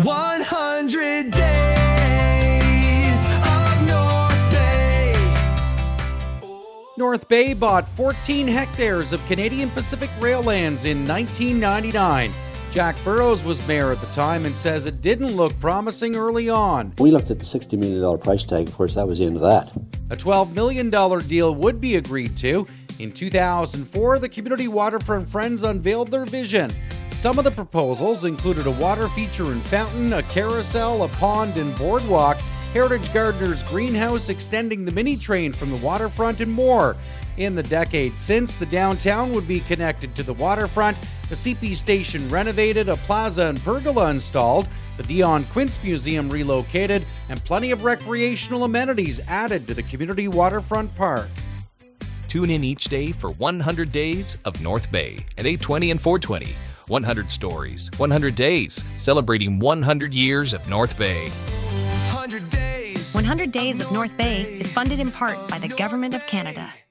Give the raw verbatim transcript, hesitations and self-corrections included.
one hundred days of North Bay. North Bay bought fourteen hectares of Canadian Pacific Rail lands in nineteen ninety-nine. Jack Burrows was mayor at the time and says it didn't look promising early on. We looked at the sixty million dollars price tag. Of course, that was the end of that. A twelve million dollars deal would be agreed to. In two thousand four, the Community Waterfront Friends unveiled their vision. Some of the proposals included a water feature and fountain, a carousel, a pond and boardwalk, Heritage Gardeners greenhouse extending the mini train from the waterfront, and more. In the decade since, the downtown would be connected to the waterfront, the C P station renovated, a plaza and pergola installed, the Dion Quince Museum relocated, and plenty of recreational amenities added to the Community Waterfront Park. Tune in each day for one hundred days of North Bay at eight twenty and four twenty. one hundred stories, one hundred days, celebrating one hundred years of North Bay. one hundred days. one hundred days of North Bay is funded in part by the Government of Canada.